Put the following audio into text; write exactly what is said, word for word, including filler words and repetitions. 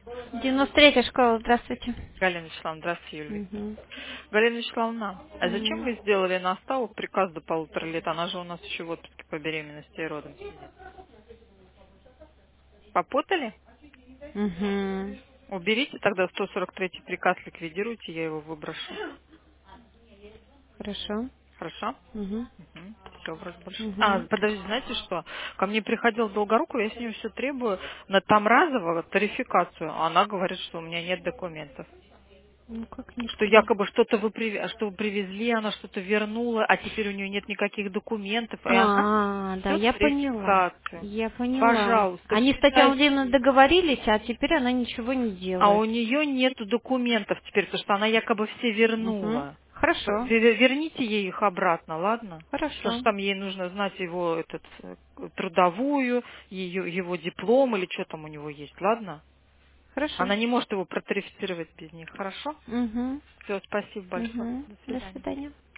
девяносто третья школа, здравствуйте. Галина Вячеславовна, здравствуйте, Юлия Викторовна. Угу. Галина Вячеславовна, а зачем М. вы сделали на Ставу приказ до полутора лет? Она же у нас еще в отпуске по беременности и родам сидит. Попутали? Угу. Уберите тогда сто сорок третий приказ, ликвидируйте, я его выброшу. Хорошо. Хорошо? Угу. Все, в раз больше. А, Угу. подожди, знаете что? Ко мне приходил Долгоруков, я с нее все требую на там разово тарификацию. А она говорит, что у меня нет документов. Ну как не Что то? якобы что-то вы прив- что вы привезли, она что-то вернула, а теперь у нее нет никаких документов. И она А, да, все я поняла. тарификацию. Я поняла. Пожалуйста, Они с Татьяной читайте. Владимировной договорились, а теперь она ничего не А делает. у нее нету документов теперь, потому что она якобы все Угу. вернула. Хорошо. Вер- Верните ей их обратно, ладно? Потому Хорошо. что там ей нужно знать его этот э, трудовую, ее, его диплом или что там у него есть, ладно? Хорошо. Она не может его протарифицировать без них, хорошо? Угу. Все, спасибо большое. Угу. До До свидания. свидания.